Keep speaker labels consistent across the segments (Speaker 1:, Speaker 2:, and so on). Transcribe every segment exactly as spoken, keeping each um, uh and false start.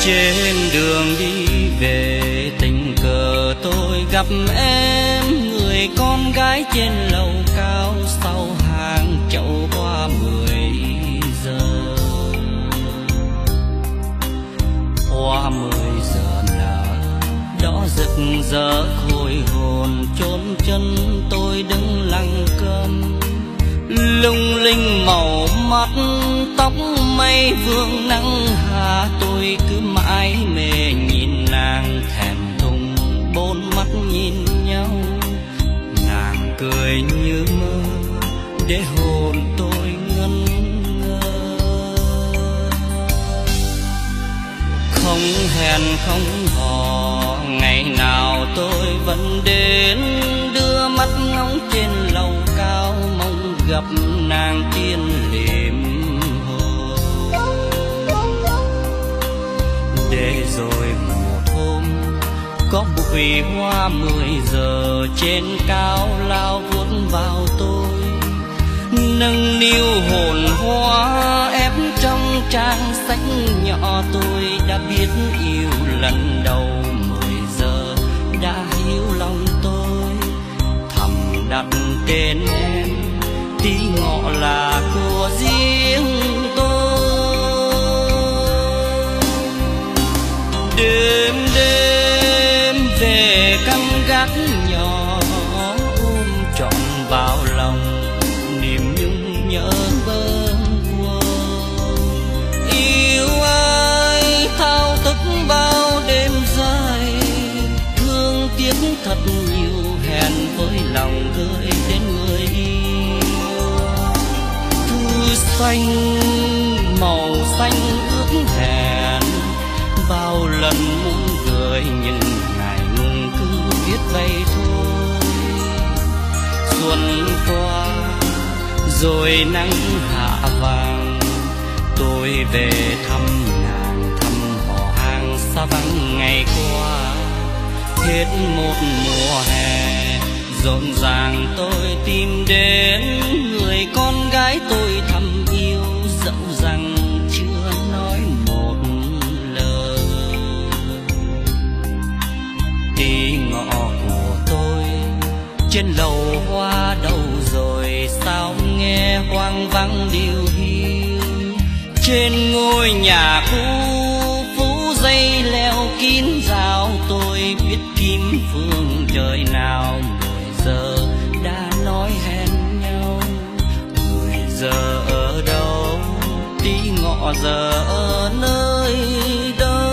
Speaker 1: Trên đường đi về tình cờ tôi gặp em, người con gái trên lầu cao sau hàng chậu hoa mười giờ. Hoa mười giờ nở đỏ rực rỡ khôi hồn, chốn chân tôi đứng lặng câm. Lung linh màu mắt tóc mây vương nắng hạ, tôi cứ mãi mê nhìn nàng thèm thùng bốn mắt nhìn nhau. Nàng cười như mơ để hồn tôi ngẩn ngơ. Không hẹn không hò ngày nào tôi vẫn đến, đưa mắt ngóng trên lầu cao mong gặp nàng tiên liệm hồ. Để rồi một hôm có bụi hoa mười giờ trên cao lao vuốt vào tôi, nâng niu hồn hoa ép trong trang sách nhỏ. Tôi đã biết yêu lần đầu mười giờ đã hiểu lòng tôi, thầm đặt tên em tí ngọ là của riêng tôi. Đêm đêm về căn gác nhỏ ôm trọn vào lòng niềm nhung nhớ bâng khuâng. Yêu ai thao thức bao đêm dài, thương tiếc thật nhiều hẹn với lòng gửi đến người yêu. Thư xanh màu xanh ước hẹn, bao lần muốn gửi nhưng ngại ngùng cứ viết vậy thôi. Xuân qua rồi nắng hạ vàng, tôi về thăm nàng thăm họ hàng xa vắng ngày qua. Hết một mùa hè rộn ràng tôi tìm đến, người con gái tôi thầm yêu dẫu rằng chưa nói một lời. Tí ngọ của tôi trên lầu hoa đâu rồi, sao nghe hoang vắng điều hiu. Trên ngôi nhà cũ phủ dây leo kín rào, tôi biết kim phương trời nào mười giờ đã nói hẹn nhau. Mười giờ ở đâu, tí ngọ giờ ở nơi đâu.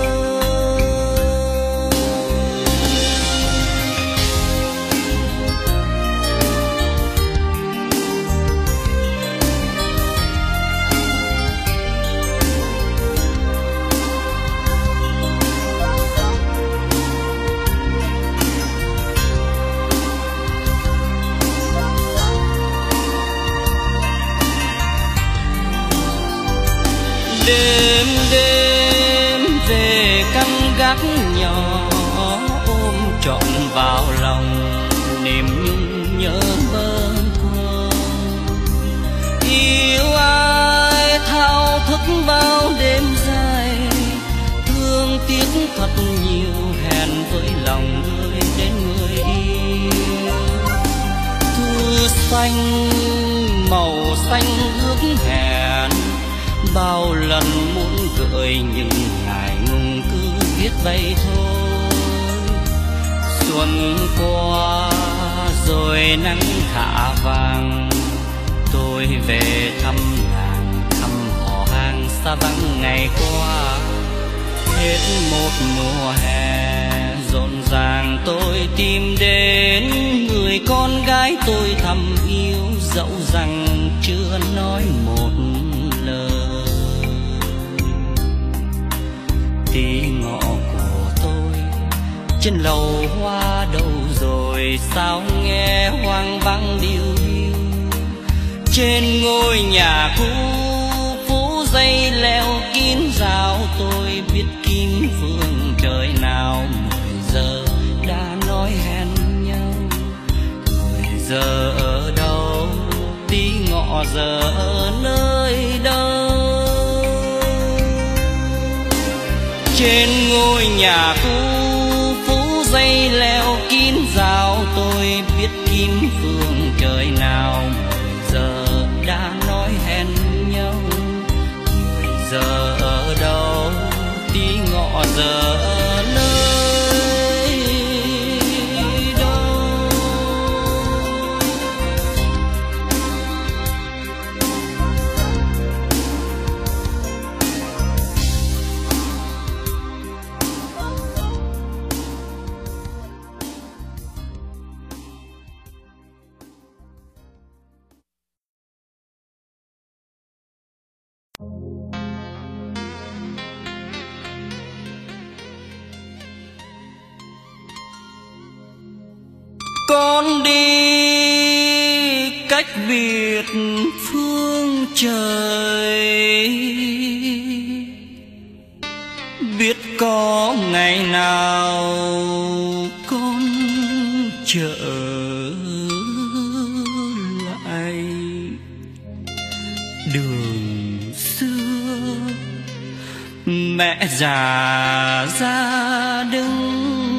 Speaker 1: Đêm đêm về căn gác nhỏ ôm trọn vào lòng niềm nhung nhớ bâng khuâng. Yêu ai thao thức bao đêm dài, thương tiếc thật nhiều hẹn với lòng gửi đến người yêu. Thư xanh màu xanh ước hẹn, bao lần muốn gửi nhưng ngại ngùng cứ viết vậy thôi. Xuân qua rồi nắng hạ vàng, tôi về thăm nàng thăm họ hàng xa vắng ngày qua. Hết một mùa hè rộn ràng tôi tìm đến, người con gái tôi thầm yêu dẫu rằng chưa nói một lời. Tí ngọ của tôi trên lầu hoa đâu rồi, sao nghe hoang vắng điêu hiu. Trên ngôi nhà cũ phủ dây leo kín rào, tôi biết kim phương trời nào mười giờ đã nói hẹn nhau. Mười giờ ở đâu, tí ngọ giờ ở nơi đâu. trên ngôi nhà cũ phủ dây leo kín rào. Tôi biết kim phương trời nào mười giờ đã nói hẹn nhau. Mười giờ ở đâu tí ngọ giờ con đi cách biệt phương trời. Biết có ngày nào con trở lại đường xưa. Mẹ già ra đứng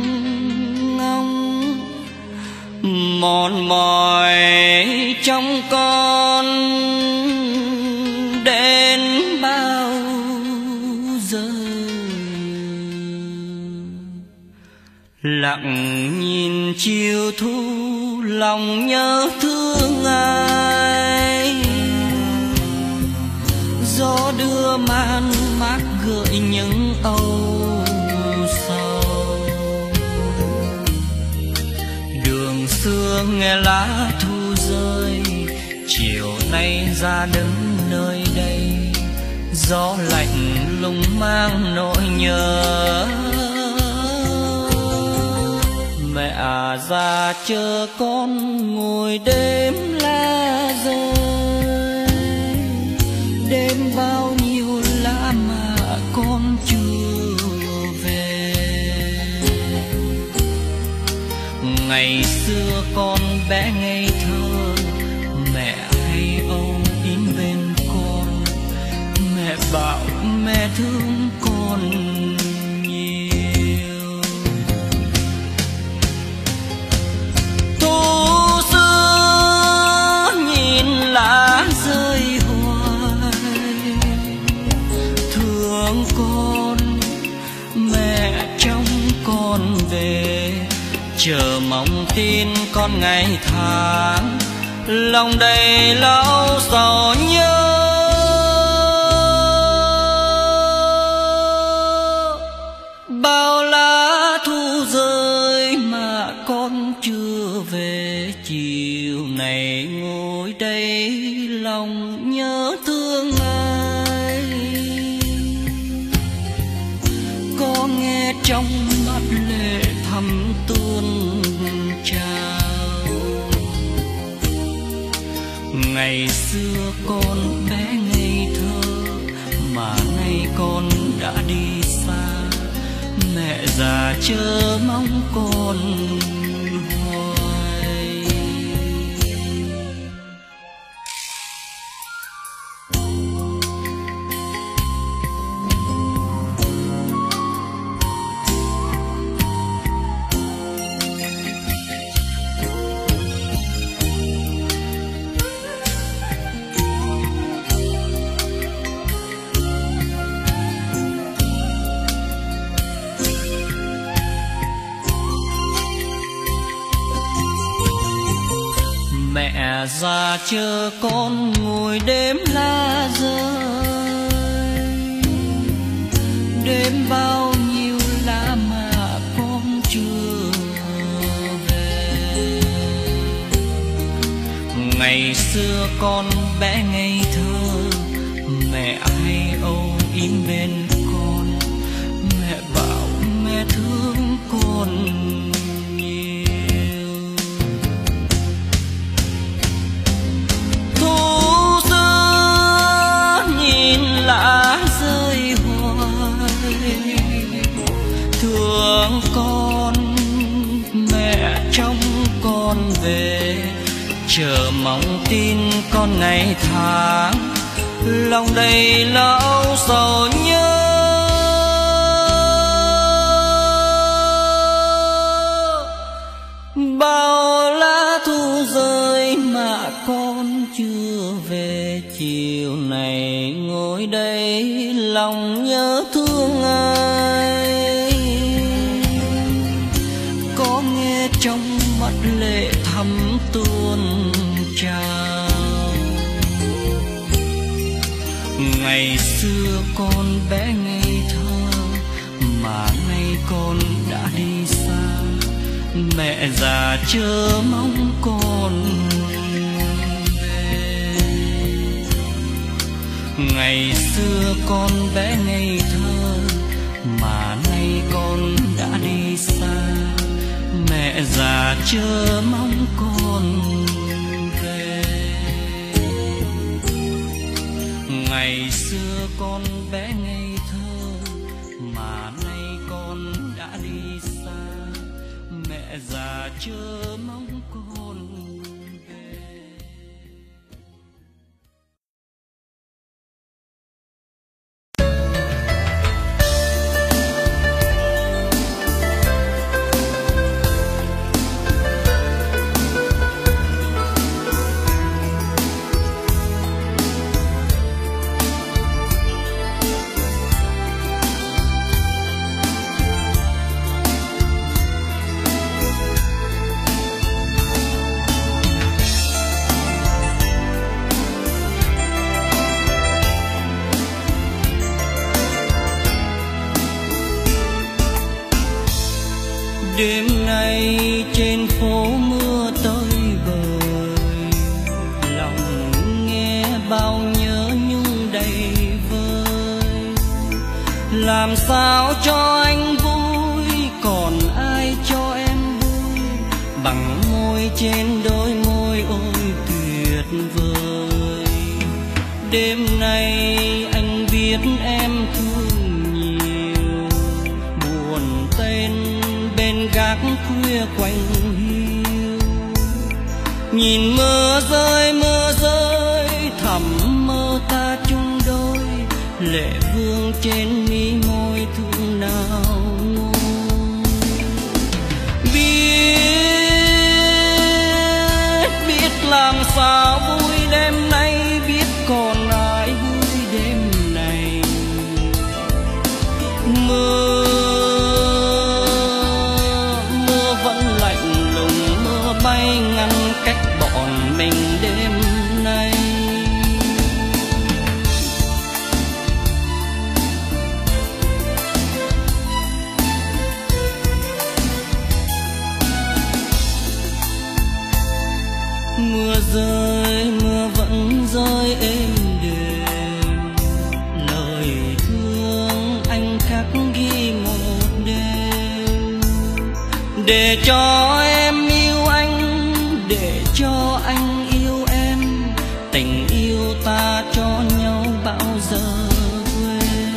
Speaker 1: mòn mỏi trong con đến bao giờ. Lặng nhìn chiều thu lòng nhớ thương ai. Gió đưa man mát gợi những âu sầu. Xưa nghe lá thu rơi, chiều nay ra đứng nơi đây. Gió lạnh lùng mang nỗi nhớ. Mẹ à ra chờ con ngồi đêm lá rơi. Đêm bao nhiêu lá mà con chưa về. Ngày xưa con bé ngây thơ, mẹ hay âu yếm bên con. Mẹ bảo mẹ thương con nhiều. Thu xưa nhìn lá rơi hoài, thương con mẹ trông con về. Chờ mong tin con ngày tháng, lòng đầy lâu sầu nhớ. Bao lá thu rơi mà con chưa về. Chiều này ngồi đây lòng nhớ thương ai. Có nghe trong mắt lệ thầm tuôn trào. Ngày xưa con bé ngây thơ mà nay con đã đi xa. Mẹ già chờ mong con hoài. Mẹ già chờ con ngồi đêm lá rơi. Đêm bao nhiêu lá mà con chưa về. Ngày xưa con bé ngây thơ, mẹ hay âu yếm bên con. Mẹ bảo mẹ thương con. Lá rơi hoài, thương con mẹ trông con về. Chờ mong tin con ngày tháng, lòng đầy lâu sầu nhớ. mẹ già chờ mong con về. Ngày xưa con bé ngây thơ mà nay con đã đi xa, mẹ già chờ mong con về. Ngày xưa con bé ngây thơ mà nay con đã đi xa, mẹ già chờ mong con về. Đêm nay trên phố mưa tới bời, lòng nghe bao nhớ nhung đầy vơi. Làm sao cho anh vui, còn ai cho em vui, bằng môi trên đôi môi ôi tuyệt vời. Đêm nay anh biết em thương nhiều, buồn tên bên gác khuya quạnh hiu. Nhìn mưa rơi mưa rơi thầm mơ ta chung đôi, lệ vương trên mi môi thương nào nguôi. Biết biết làm sao vui đêm nay, biết còn ai vui đêm này. Mưa bay ngăn cách bọn mình đêm nay. Mưa rơi mưa vẫn rơi êm đềm, lời thương anh khắc ghi một đêm. Để cho em yêu anh, để cho anh yêu em, tình yêu ta cho nhau bao giờ quên.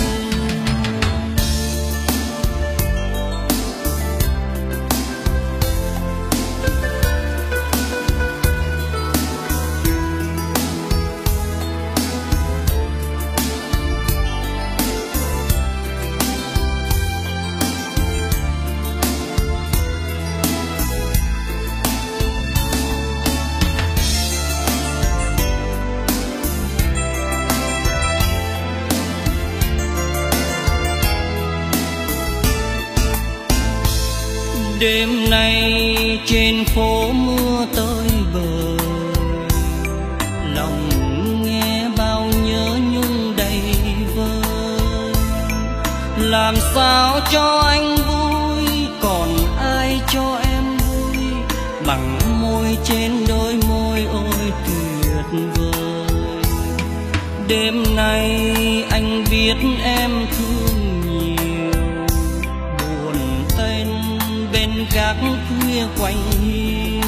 Speaker 1: Đêm nay trên phố mưa tới bờ, lòng nghe bao nhớ nhung đầy vơi. Làm sao cho anh vui, còn ai cho em vui, bằng môi trên đôi môi ôi tuyệt vời. Đêm nay anh biết em thương nhiều, buồn tên bên gác khuya quạnh hiu.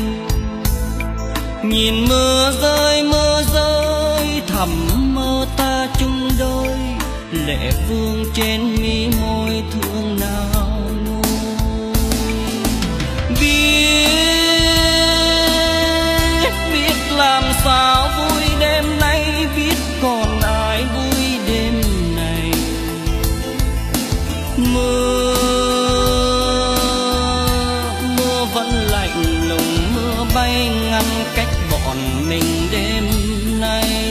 Speaker 1: Nhìn mưa rơi mưa rơi thầm mơ ta chung đôi, lệ vương trên mi môi thương nào nguôi. Biết biết làm sao vui đêm nay, biết còn ai vui đêm này. Mưa mưa vẫn lạnh lùng, mưa bay ngăn cách bọn mình đêm nay.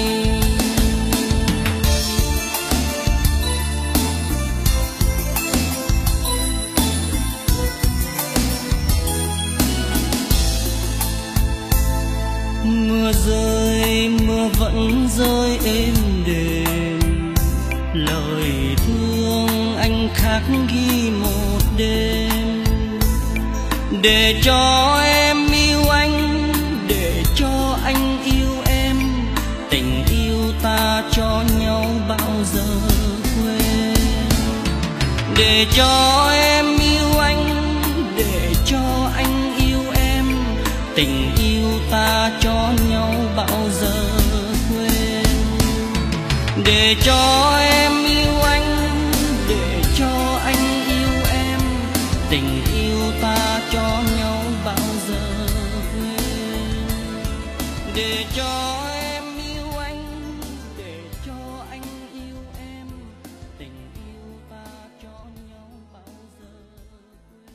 Speaker 1: Mưa rơi mưa vẫn rơi êm đềm, lời thương anh khắc ghi một đêm. để cho em yêu anh, để cho anh yêu em. Tình yêu ta cho nhau bao giờ quên. Để cho em yêu anh, để cho anh yêu em. Tình yêu ta cho nhau bao giờ quên. Để cho em yêu anh, để cho anh yêu em. Tình yêu ta cho nhau bao giờ quên. Để cho em yêu anh, để cho anh yêu em. Tình yêu ta cho nhau bao giờ quên.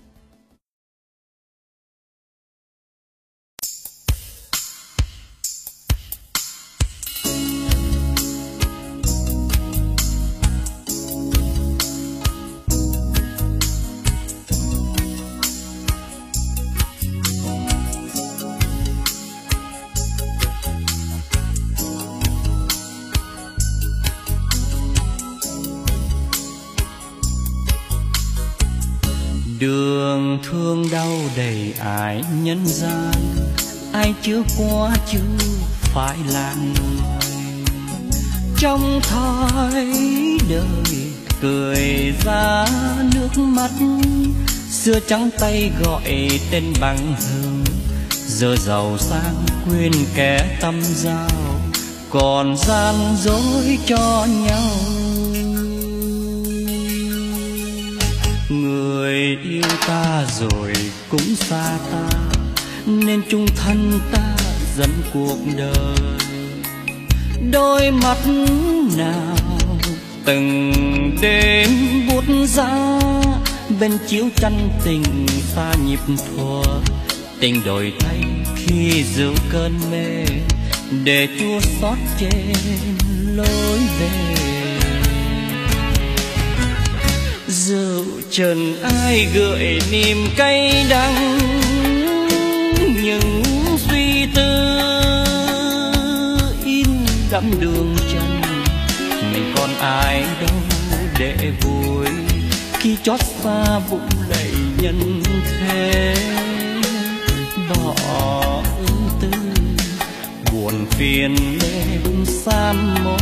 Speaker 1: Đường thương đau đầy ải nhân gian, ai chưa qua chưa phải là người. Trong thói đời cười ra nước mắt, xưa trắng tay gọi tên bằng hờn. Giờ giàu sang quên kẻ tâm giao, còn gian dối cho nhau. Người yêu ta rồi cũng xa ta, nên chung thân ta dẫn cuộc đời. Đôi mắt nào từng đêm buốt giá, bên chiếu tranh tình xa nhịp thuở. Tình đổi thay khi giữ cơn mê, để chua xót trên lối về. Rượu trần ai gợi niềm cay đắng, những suy tư in đắm đường chân. Mình còn ai đâu để vui, khi chót xa vụng lạy nhân thế. Bỏ ưu tư buồn phiền đêm sam môi.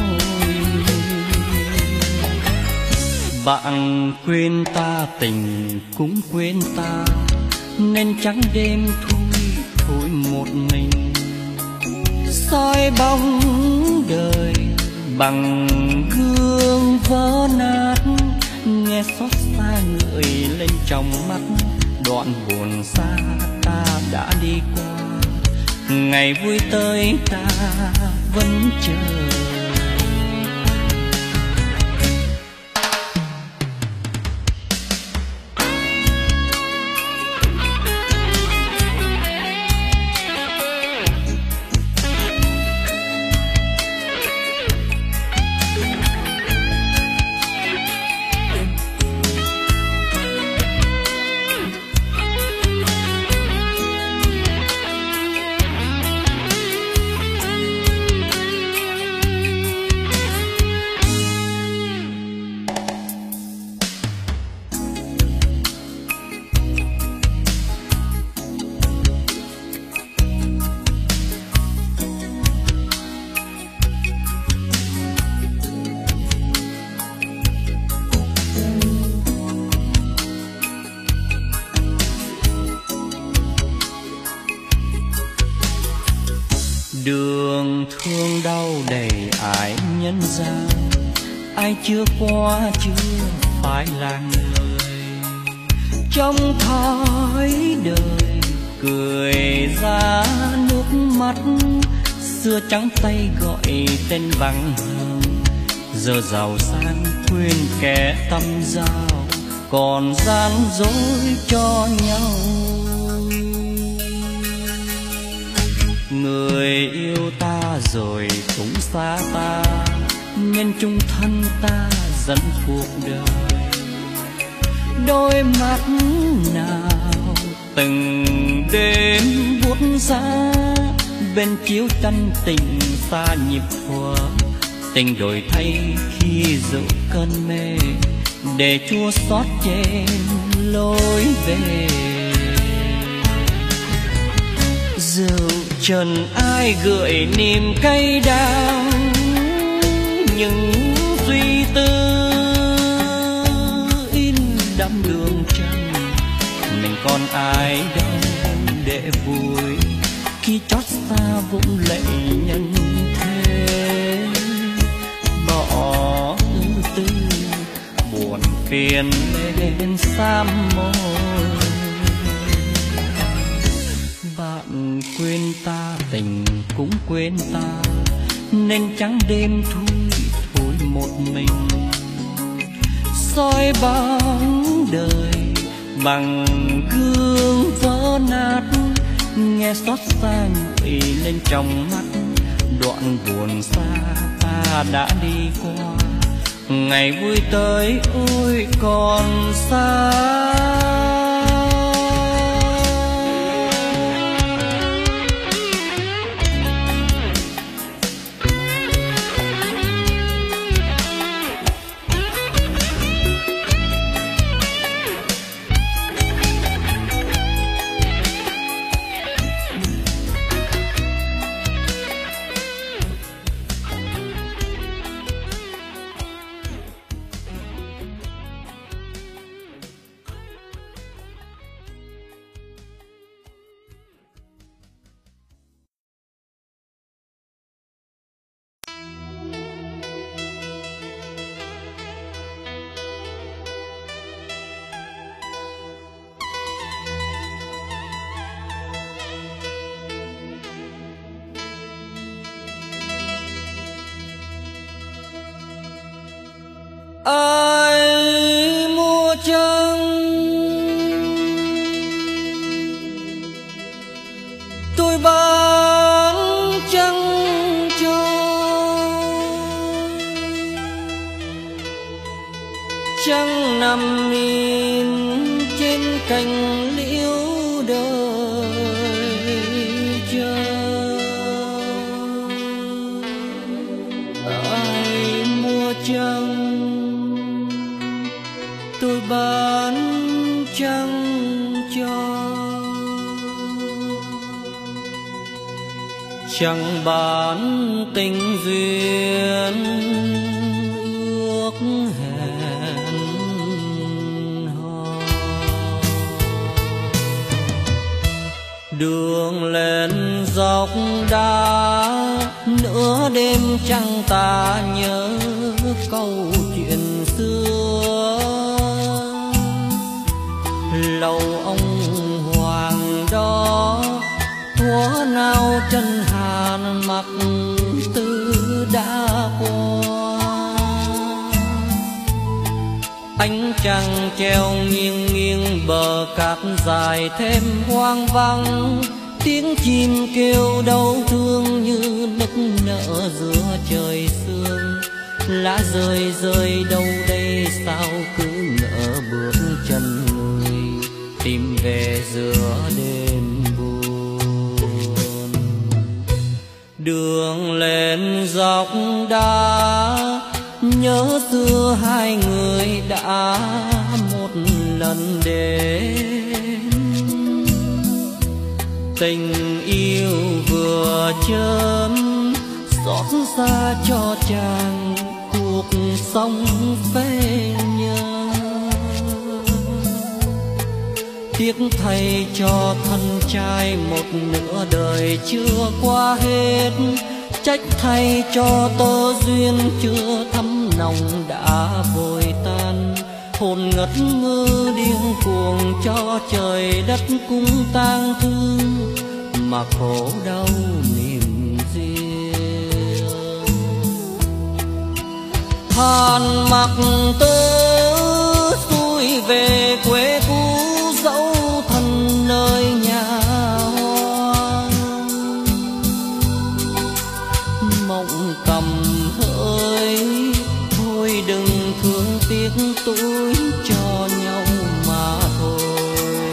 Speaker 1: Bạn quên ta tình cũng quên ta, nên trắng đêm thôi thôi một mình. Soi bóng đời bằng gương vỡ nát, nghe xót xa ngợi lên trong mắt. Đoạn buồn xa ta đã đi qua, ngày vui tới ta vẫn chờ. Đường thương đau đầy ải nhân gian, ai chưa qua chưa phải là người. Trong thói đời cười ra nước mắt, xưa trắng tay gọi tên bằng hờn. Giờ giàu sang quên kẻ tâm giao, còn gian dối cho nhau. Người yêu ta rồi cũng xa ta, nên chung thân ta dẫn cuộc đời. Đôi mắt nào từng đêm buốt giá, bên chiếu tranh tình xa nhịp thuở. Tình đổi thay khi giữ cơn mê, để chua xót trên lối về. Dẫu trần ai gợi niềm cay đắng, những suy tư in đắm đường trăng. Mình còn ai đâu để vui khi chót xa vũng lệ nhân thế. Bỏ ưu tư buồn phiền lên sám môi. Bạn quên ta, tình cũng quên ta, nên trắng đêm thui thôi một mình. Soi bóng đời bằng gương vỡ nát, nghe xót xa nguội lên trong mắt. Đoạn buồn xa ta đã đi qua, ngày vui tới ôi còn xa. Ai mua trăng tôi bán trăng cho, trăng nằm nhìn trên cành liễu đời chờ. Ai mua trăng tôi bán trăng cho, chẳng bán tình duyên ước hẹn hò. Đường lên dốc đá nửa đêm trăng ta nhớ câu chuyện xưa. Lâu ông hoàng đó thuở nào chân hàn mặc tư đã qua. Ánh trăng treo nghiêng nghiêng bờ cát dài thêm hoang vắng. Tiếng chim kêu đau thương như nức nở giữa trời sương. Lá rơi rơi đâu đây sao cứ ngỡ bước chân người tìm về giữa đêm buồn. Đường lên dốc đá nhớ xưa hai người đã một lần đến. Tình yêu vừa chớm xót xa cho chàng cuộc sống phê nhớ. Tiếc thay cho thân trai một nửa đời chưa qua hết. Trách thay cho tơ duyên chưa thắm nồng đã vội tan. Hồn ngất ngơ điên cuồng cho trời đất cũng tang thương, mà khổ đau niềm riêng. Hàn mặc tơ xuôi về quê cũ dẫu thân nơi nhà hoang. Mộng cầm hỡi thôi đừng thương tiếc tôi cho nhau mà thôi.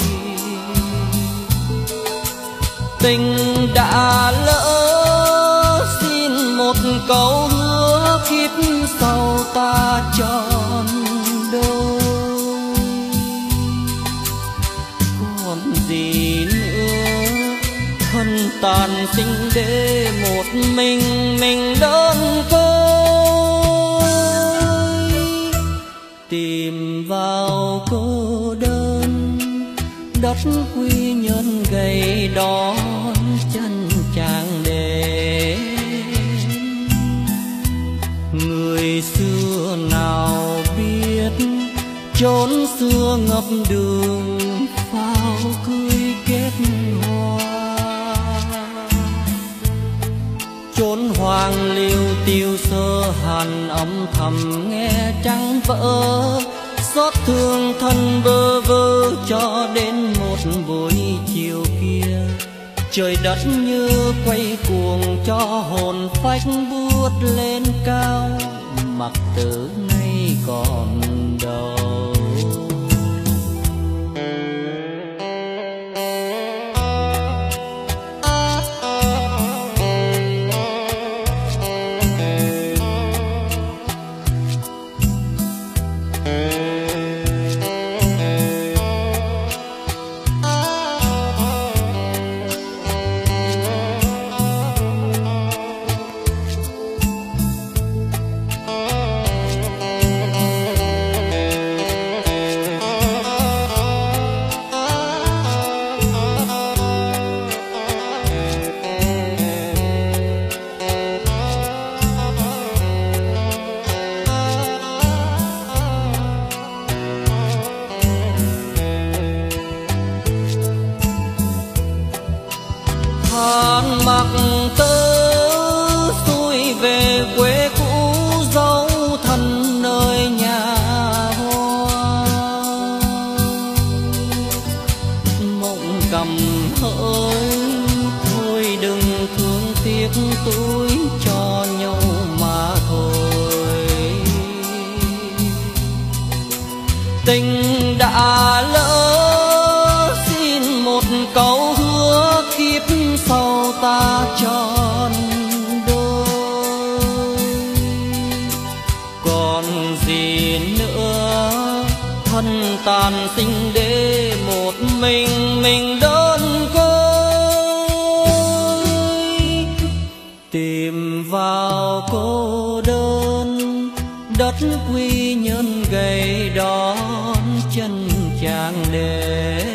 Speaker 1: Tình đã lỡ xin một câu hứa kiếp sau ta tròn đôi. Còn gì nữa tàn sinh để một mình mình đơn côi, tìm vào cô đơn đất quy nhân gầy đón chân chàng đến. Người xưa nào biết chốn xưa ngập đường pháo cưới kết hoa, chốn hoang liêu tiêu sơ hàn âm thầm nghe trăng vỡ, xót thương thân bơ vơ cho đến một buổi chiều kia. Trời đất như quay cuồng cho hồn phách buốt lên cao, mặc tử nay còn đâu. Than mặc tơ xuôi về quê cũ dấu thân nơi nhà hoa, mộng cầm hỡi thôi đừng thương tiếc túi cho nhau mà thôi. Tình đã lỡ xin một câu hứa kiếp sau ta tròn đôi, còn gì nữa thân tàn sinh để một mình mình đơn côi, tìm vào cô đơn đất quy nhân gầy đón chân chàng đến.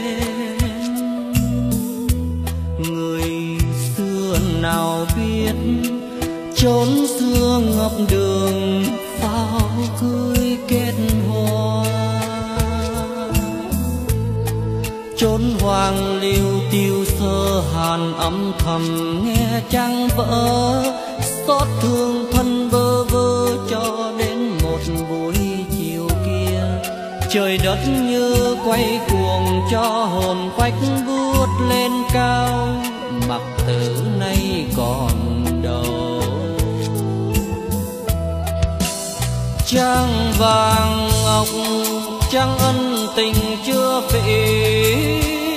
Speaker 1: Nào biết chốn xưa ngập đường pháo cưới kết hoa, chốn hoang liêu tiêu sơ hàn âm thầm nghe trăng vỡ, xót thương thân bơ vơ cho đến một buổi chiều kia. Trời đất như quay cuồng cho hồn phách buốt lên cao, mặc tử nay còn đâu. Trăng vàng ngọc trăng ân tình chưa về,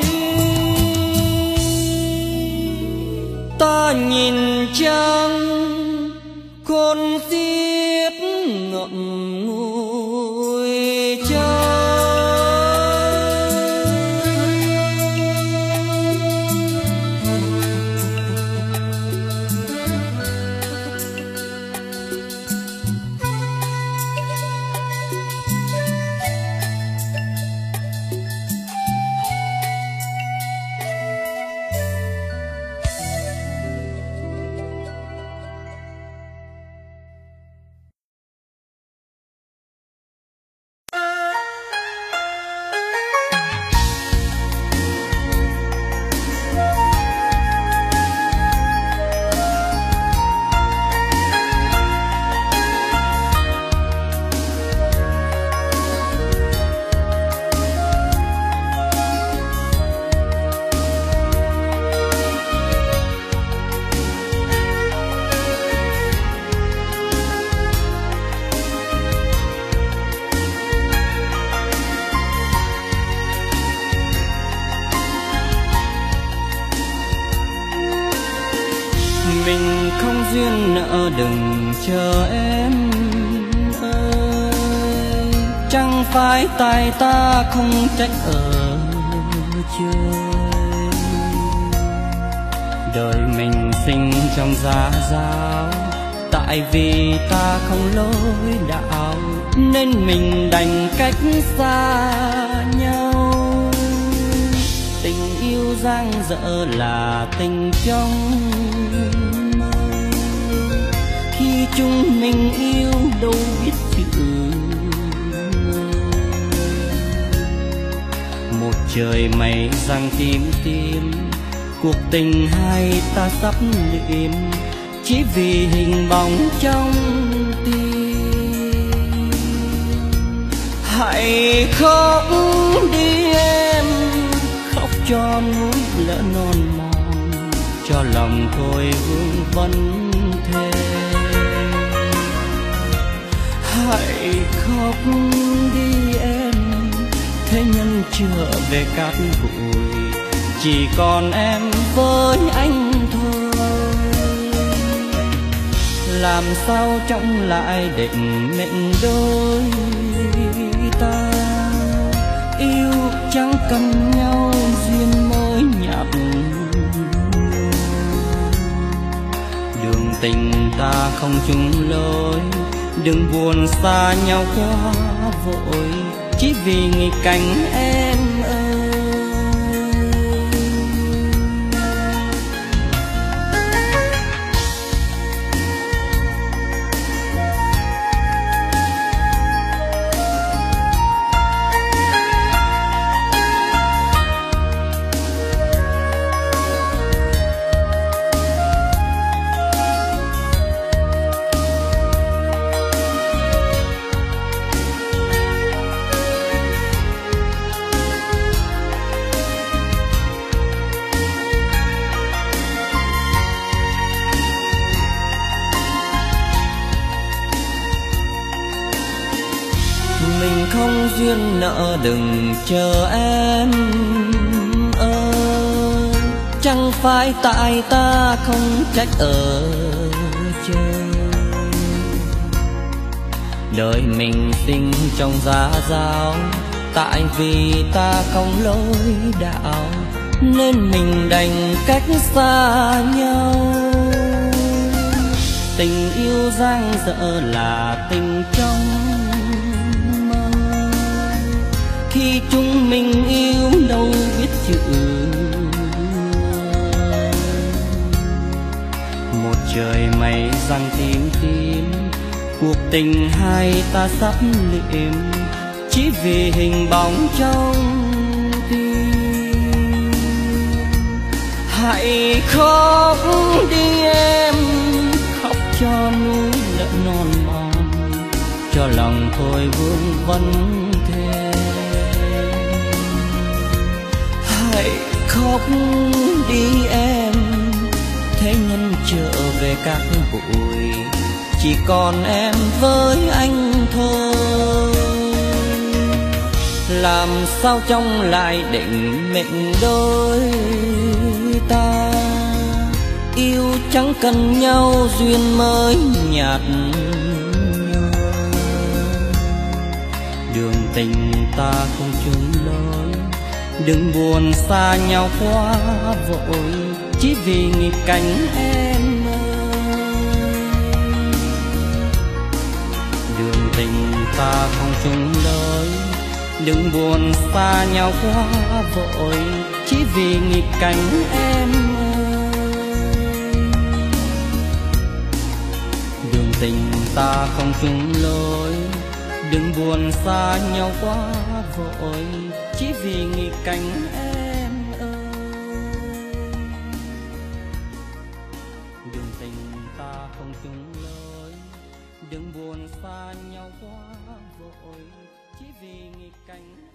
Speaker 1: ta nhìn trăng con xiết ngậm ngùi trăng. Mình không duyên nợ đừng chờ em ơi, chẳng phải tại ta không trách ở chơi, Đời mình sinh trong gia giáo, tại vì ta không lối đạo nên mình đành cách xa nhau. Tình yêu dang dở là tình trong mơ, khi chúng mình yêu đâu biết chữ. Một trời mây giăng tím tím, cuộc tình hai ta sắp liệm, chỉ vì hình bóng trong tim. Hãy khóc đi em, khóc cho núi lỡ non mòn, cho lòng thôi vương vấn thề. Hãy khóc đi em, thế nhân trở về cát bụi, chỉ còn em với anh thôi. Làm sao trong lại định mệnh đôi ta, yêu chẳng cần nhau duyên mới nhạt. Đường tình ta không chung lối, đừng buồn xa nhau quá vội, chỉ vì nghịch cảnh em ơi. Mình không duyên nợ đừng chờ em ơi, chẳng phải tại ta không trách ở chơi. Đời mình sinh trong gia giáo, tại vì ta không lối đạo nên mình đành cách xa nhau. Tình yêu dang dở là tình trong, khi chúng mình yêu đâu biết chữ. Một trời mây giăng tím tím, cuộc tình hai ta sắp liệm, chỉ vì hình bóng trong tim. Hãy khóc đi em, khóc cho núi lỡ non mòn, cho lòng thôi vương vấn thề. Hãy khóc đi em, thế nhân trở về các bụi, chỉ còn em với anh thôi. Làm sao trong lại định mệnh đôi ta, yêu chẳng cần nhau duyên mới nhạt nhòa. Đường tình ta không chung lối, đừng buồn xa nhau quá vội, chỉ vì nghịch cảnh em ơi. Đường tình ta không chung lối, đừng buồn xa nhau quá vội, chỉ vì nghịch cảnh em ơi. Đường tình ta không chung lối, đừng buồn xa nhau quá vội, chỉ vì nghịch cảnh em ơi. Đường tình ta không chung lối, đừng buồn xa nhau quá vội, chỉ vì nghịch cảnh em.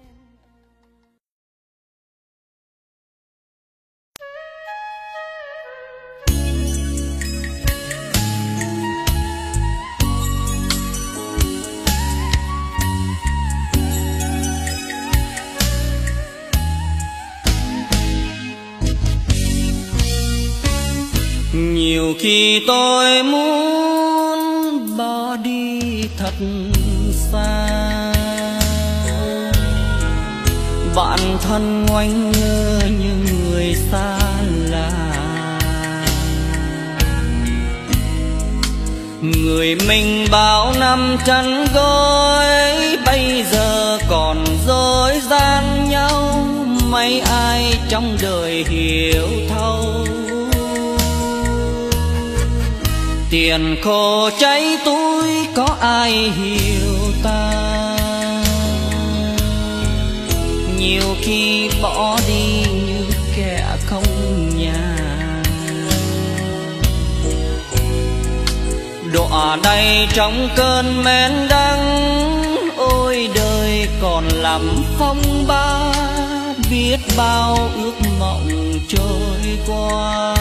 Speaker 1: Nhiều khi tôi muốn bỏ đi thật xa, bạn thân ngoảnh nhớ như người xa lạ. Người mình bao năm chăn gối, bây giờ còn dối gian nhau. Mấy ai trong đời hiểu thấu, tiền khô cháy túi có ai hiểu ta. Nhiều khi bỏ đi như kẻ không nhà, đọa đầy trong cơn men đắng. Ôi đời còn lắm phong ba, biết bao ước mộng trôi qua.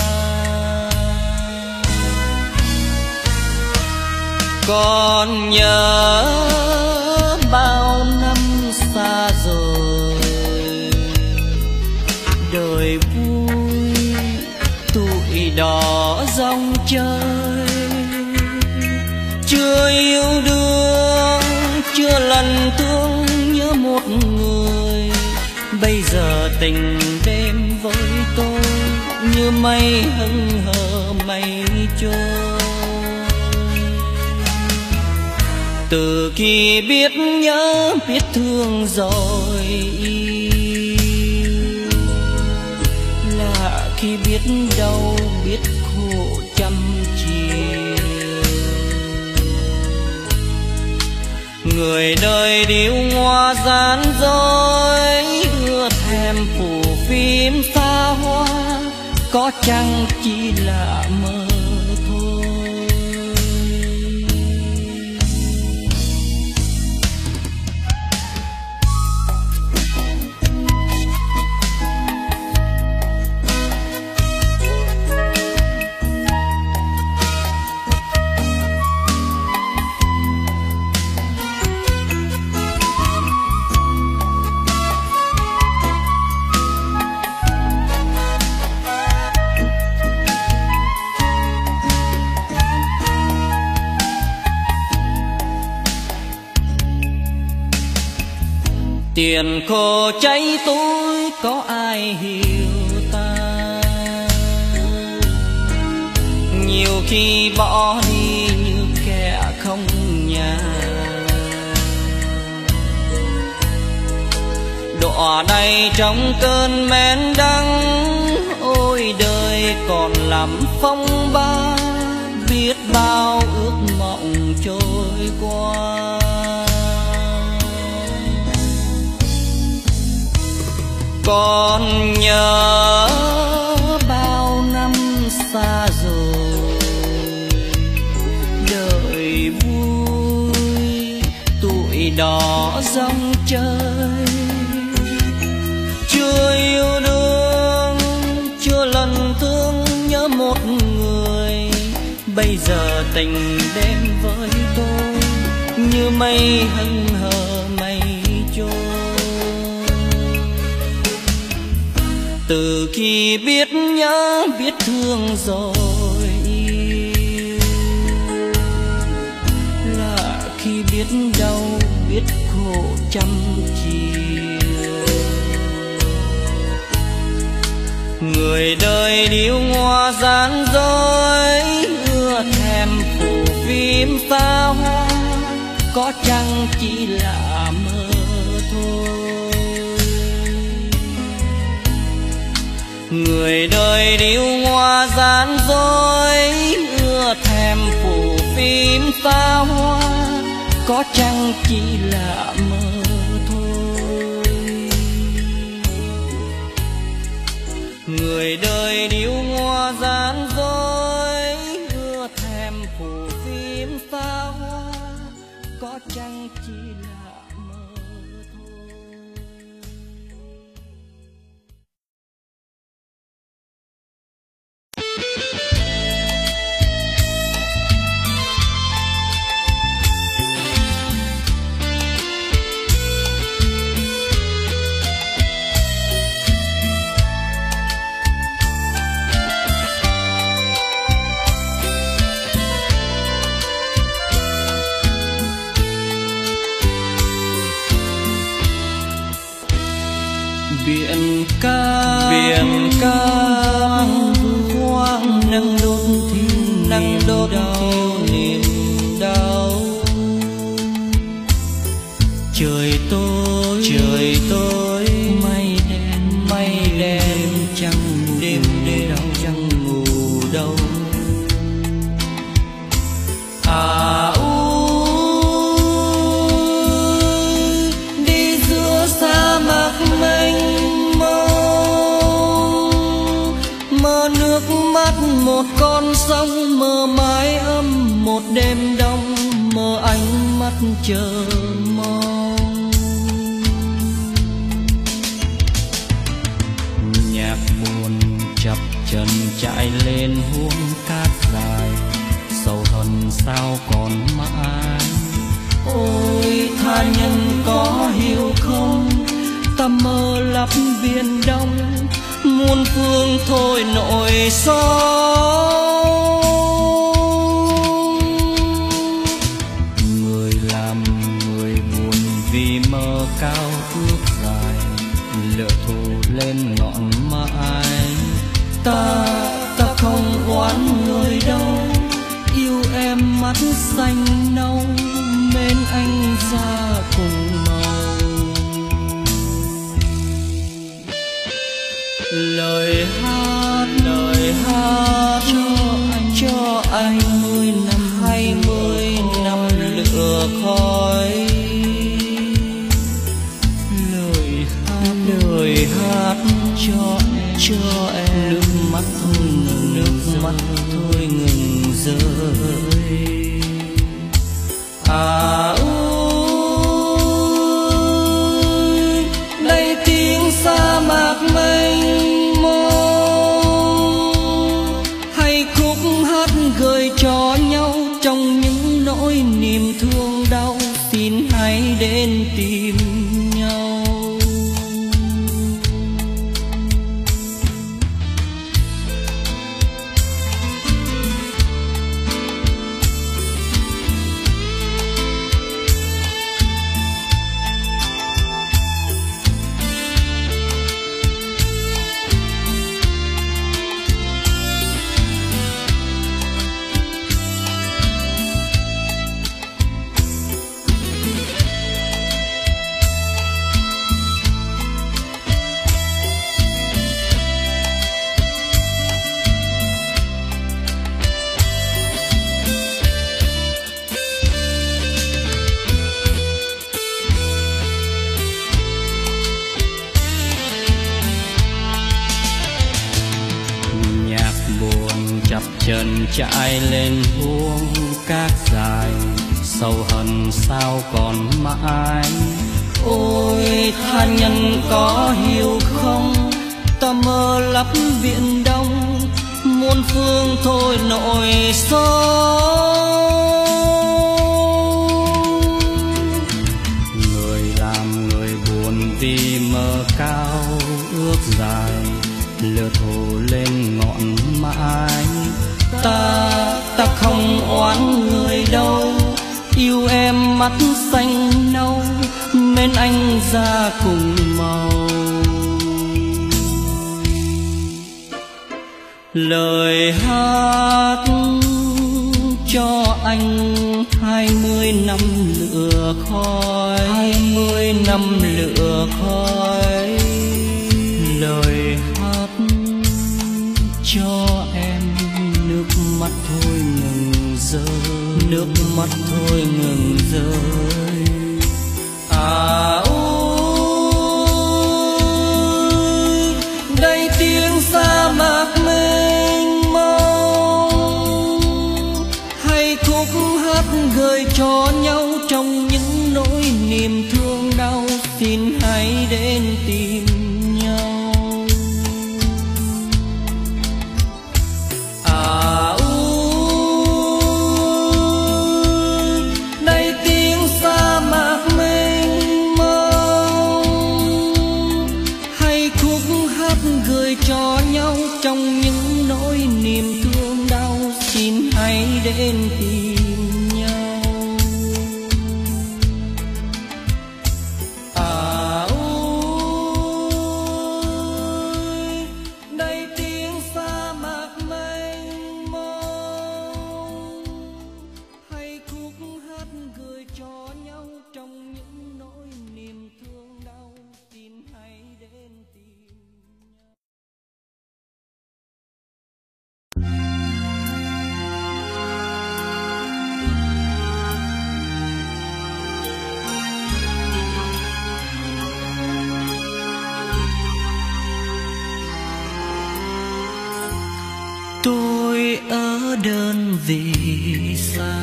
Speaker 1: Còn nhớ bao năm xa rồi, đời vui tuổi đỏ rong chơi. Chưa yêu đương, chưa lần thương nhớ một người. Bây giờ tình đêm với tôi như mây hững hờ mây trôi. Từ khi biết nhớ biết thương rồi, là khi biết đau biết khổ trăm chiều. Người đời điêu ngoa gian dối, ưa thèm phủ phim xa hoa, có chăng chỉ là mơ thôi. Tiền khô cháy túi có ai hiểu ta. Nhiều khi bỏ đi như kẻ không nhà, đọa đầy trong cơn men đắng. Ôi đời còn lắm phong ba, biết bao ước mộng trôi qua. Còn nhớ bao năm xa rồi, đời vui tuổi đỏ rong chơi. Chưa yêu đương, chưa lần thương nhớ một người. Bây giờ tình đêm với tôi như mây hững hờ mây trôi. Từ khi biết nhớ biết thương rồi, là khi biết đau biết khổ trăm chiều. Người đời điêu ngoa gian dối, ưa thèm phủ phim xa hoa, có chăng chỉ là mơ thôi. Người đời điêu ngoa gian dối, ưa thèm phủ phim xa hoa, có chăng chỉ là mơ thôi. Người đời điêu ngoa gian dối, ưa thèm phủ phim xa hoa, có chăng chỉ là mơ thôi. Biển ca biển ca hoang nâng đốt thiên nâng đốt thiêu trời tối trời tối mây đen mây đen chẳng đêm đêm chẳng ngủ đâu. À ôi đi giữa sa mạc mênh mông, mơ nước mắt một con sông, mơ mái ấm một đêm đông, mơ ánh mắt chờ mong. Nhạc buồn chập chờn chạy lên huống cát dài, sầu hận sao còn mãi. Ôi tha nhân có hiểu không, ta mơ lấp biển đông, muôn phương thôi nỗi sóng. Người làm người buồn vì mơ cao ước dài, lửa thù lên ngọn mãi. Ta ta không oán người đâu, yêu em mắt xanh nâu, mến anh ra cùng màu. Lời hát lời hát cho anh cho anh mươi năm hai mươi năm lửa khói. Lời hát lời hát cho em cho em nước mắt thôi ngừng nước mắt thôi ngừng rơi. À ôi đây tiếng sa mạc mênh mông, hay khúc hát gợi cho nhau trong những nỗi niềm thương đau, xin hãy đến tìm nhau. Chập chờn chạy lên huống cát dài, sầu hận sao còn mãi. Ôi tha nhân có hiểu không, ta mơ lấp biển đông, muôn phương thôi nỗi sóng. Người làm người buồn vì mơ cao ước dài, lửa thù lên ngọn mãi. Ta ta không oán người đâu, yêu em mắt xanh nâu, mến anh ra cùng màu. Lời hát cho anh hai mươi năm lửa khói, hai mươi năm lửa khói. Lời hát cho em nước mắt thôi ngừng rơi, nước mắt thôi ngừng rơi. À ôi đây tiếng sa mạc mênh mông, hay khúc hát gợi cho nhau trong những nỗi niềm thương đau, xin hãy đến tìm nhau. Gửi cho nhau trong những nỗi niềm thương đau, xin hãy đến tìm nhau. À ôi ở đơn vị xa,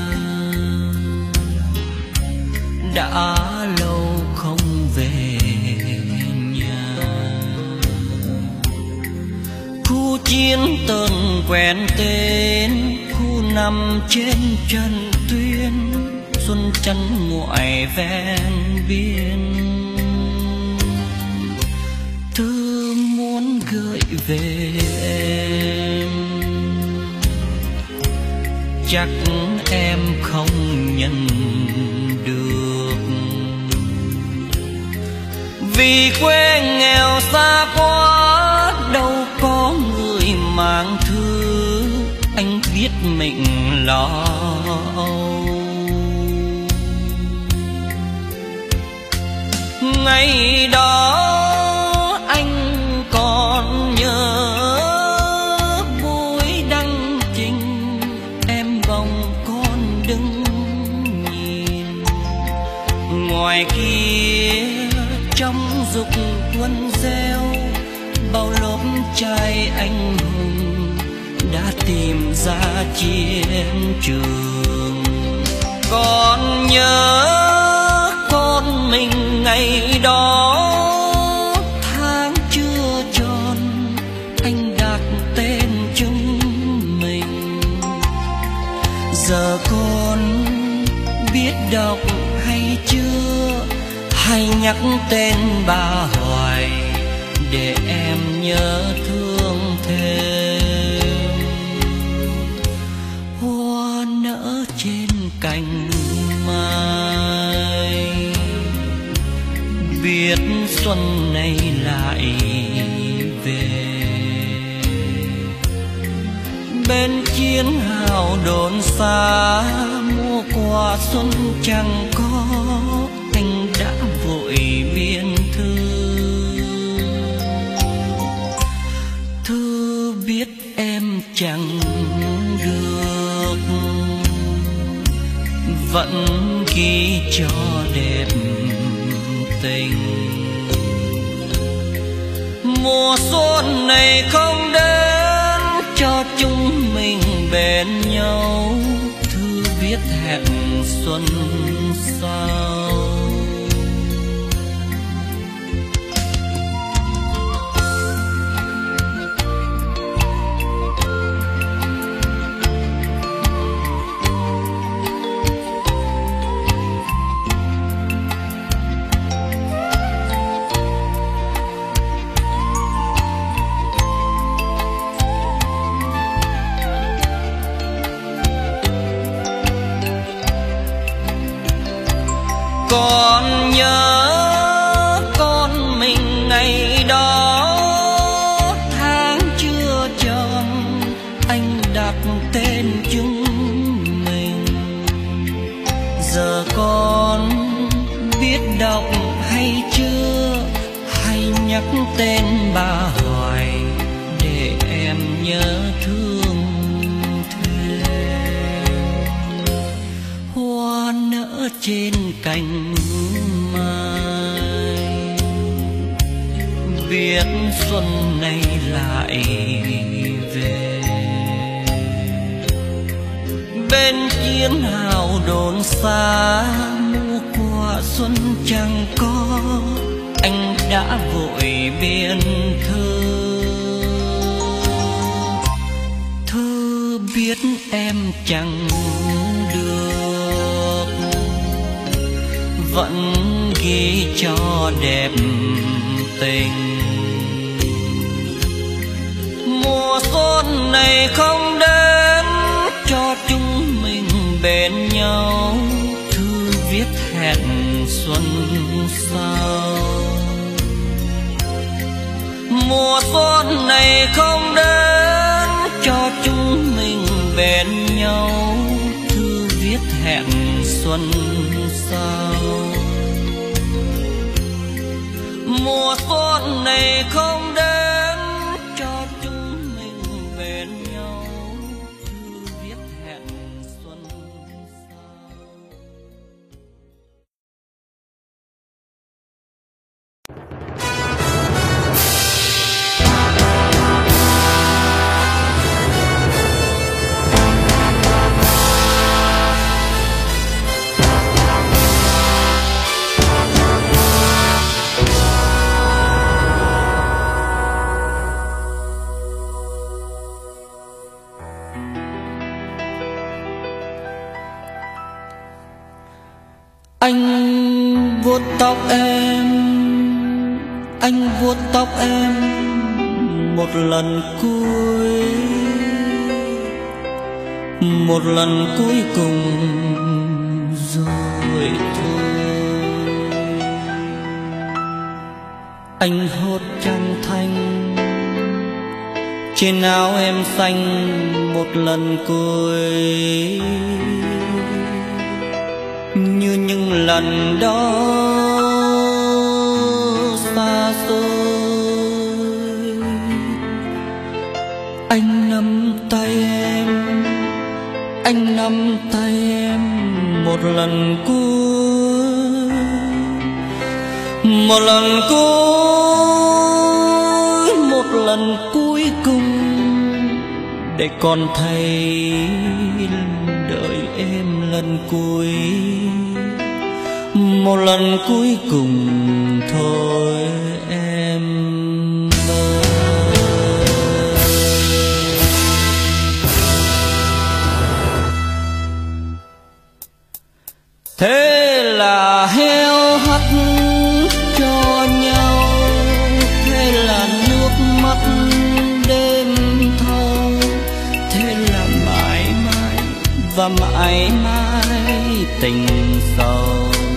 Speaker 1: đã lâu không về nhà. Khu chiến tân quen tên, khu nằm trên chân tuyến, xuân chăn ngoại ven biên. Thư muốn gửi về em, chắc em không nhận được, vì quê nghèo xa quá, đâu có người mang thư. Anh biết mình lo âu, ngày đó anh còn nhớ buổi đăng trình, em bồng con đứng nhìn. Ngoài kia trong dục quân gieo, bao lốp trai anh hùng đã tìm ra chiến trường. Còn nhớ con mình ngày đó, tháng chưa tròn anh đặt tên chúng mình. Giờ con biết đọc hay chưa, hay nhắc tên bà hoài để em nhớ thương thêm. Hoa nở trên cành mai, biết xuân này lại về. Bên chiến hào đồn xa, mua quà xuân chẳng có, anh đã vội biên thư. Thư biết em chẳng được, vẫn ghi cho đẹp tình. Mùa xuân này không đến cho chúng mình bên nhau, thư viết hẹn xuân sau. Còn nhớ con mình ngày đó, tháng chưa tròn anh đặt tên chúng mình. Giờ con biết đọc hay chưa, hay nhắc tên bà hoài để em nhớ thương thêm. Hoa nở trên cành mai, biết xuân này lại về. Bên chiến hào đồn xa, mua quà xuân chẳng có, anh đã vội biên thư. Thư biết em chẳng được, vẫn ghi cho đẹp tình. Mùa xuân này không đến cho chúng mình bên nhau, thư viết hẹn xuân sau. Mùa xuân này không đến cho chúng mình bên nhau, thư viết hẹn xuân sau. Mùa xuân này không đến cho chúng mình bên nhau, thư viết hẹn xuân sau. Anh vuốt tóc em, anh vuốt tóc em một lần cuối, một lần cuối cùng rồi thôi. Anh hốt trăng thanh trên áo em xanh một lần cuối, như những lần đó xa xôi. Anh nắm tay em, anh nắm tay em một lần cuối, một lần cuối, một lần cuối cùng, để còn thấy đợi em lần cuối, một lần cuối cùng thôi em ơi. Thế là heo hắt cho nhau, thế là nước mắt đêm thâu, thế là mãi mãi và mãi mãi tình sâu.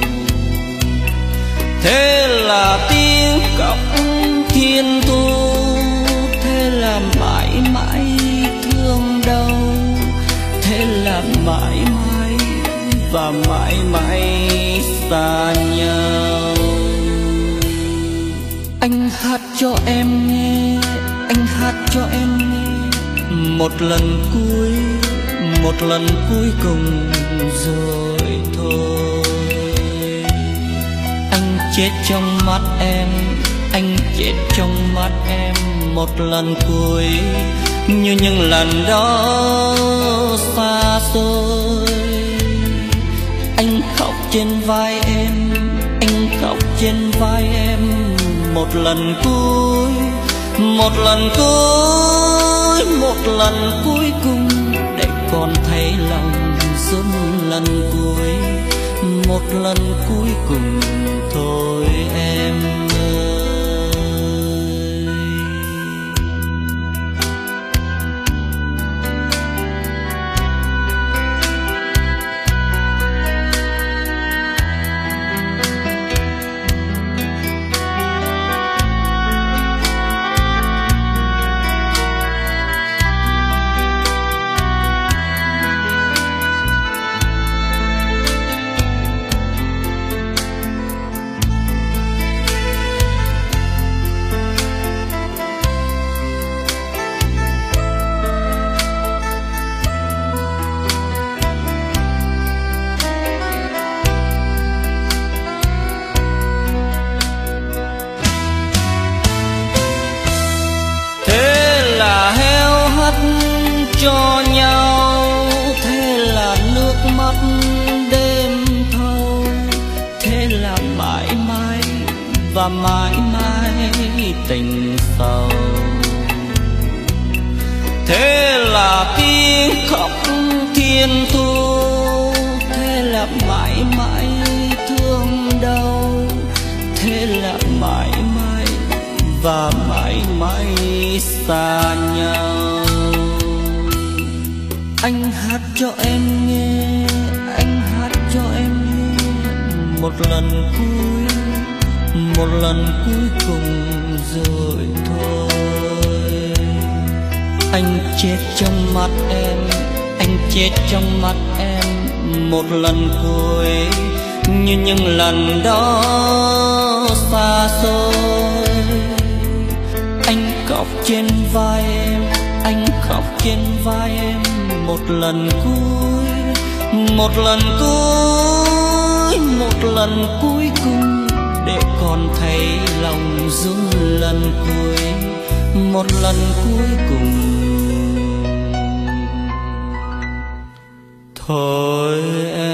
Speaker 1: Thế là tiếng cọc thiên thu, thế là mãi mãi thương đau, thế là mãi mãi và mãi mãi xa nhau. Anh hát cho em nghe, anh hát cho em nghe một lần cuối, một lần cuối cùng rồi thôi. Anh chết trong mắt em, anh chết trong mắt em một lần cuối, như những lần đó xa xôi. Anh khóc trên vai em, anh khóc trên vai em một lần cuối, một lần cuối, một lần cuối cùng, để còn thấy lòng run lần cuối, một lần cuối cùng thôi em ơi. Cho nhau, thế là nước mắt đêm thâu, thế là mãi mãi và mãi mãi tình sâu. Thế là tiếng khóc thiên thu, thế là mãi mãi thương đau, thế là mãi mãi và mãi mãi xa nhau. Anh hát cho em nghe, anh hát cho em nghe một lần cuối, một lần cuối cùng rồi thôi. Anh chết trong mắt em, anh chết trong mắt em một lần cuối, như những lần đó xa xôi. Anh khóc trên vai em, anh khóc trên vai em một lần cuối, một lần cuối, một lần cuối cùng, để còn thấy lòng run lần cuối, một lần cuối cùng thôi em.